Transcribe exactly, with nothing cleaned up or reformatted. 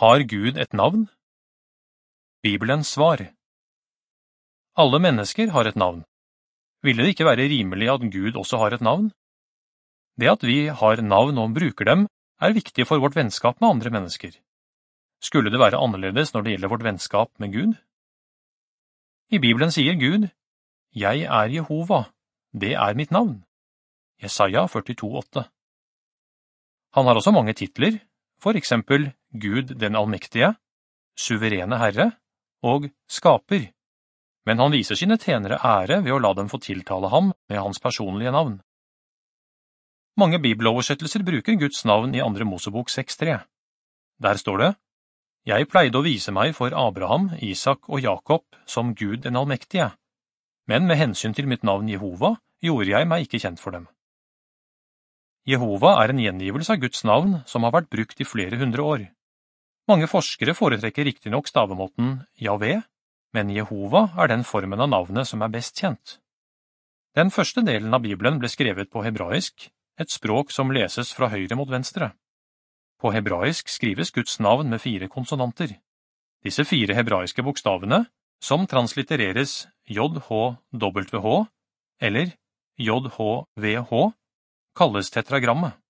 Har Gud et navn? Bibelens svar. Alle mennesker har et navn. Ville det ikke være rimelig at Gud også har et navn? Det at vi har navn og bruker dem, er viktig for vårt vennskap med andre mennesker. Skulle det være annerledes når det gjelder vårt vennskap med Gud? I Bibelen sier Gud, «Jeg er Jehova, det er mitt navn». Jesaja førtito åtte. Han har også mange titler, for eksempel Gud den allmektige, suverene Herre og Skaper, men han viser sine tjenere ære ved å la dem få tiltale ham med hans personlige navn. Mange bibeloversettelser bruker Guds navn i andre Mosebok seks tre. Der står det, «Jeg pleide å vise meg for Abraham, Isak og Jakob som Gud den allmektige, men med hensyn til mitt navn Jehova gjorde jeg meg ikke kjent for dem». Jehova er en gjengivelse av Guds navn som har vært brukt i flere hundre år. Mange forskere foretrekker riktig nok stavemåten Jahve, men Jehova er den formen av navnet som er best kjent. Den første delen av Bibelen ble skrevet på hebraisk, et språk som leses fra høyre mot venstre. På hebraisk skrives Guds navn med fire konsonanter. Disse fire hebraiske bokstavene, som translittereres J H W H eller J H V H, kalles tetragrammet.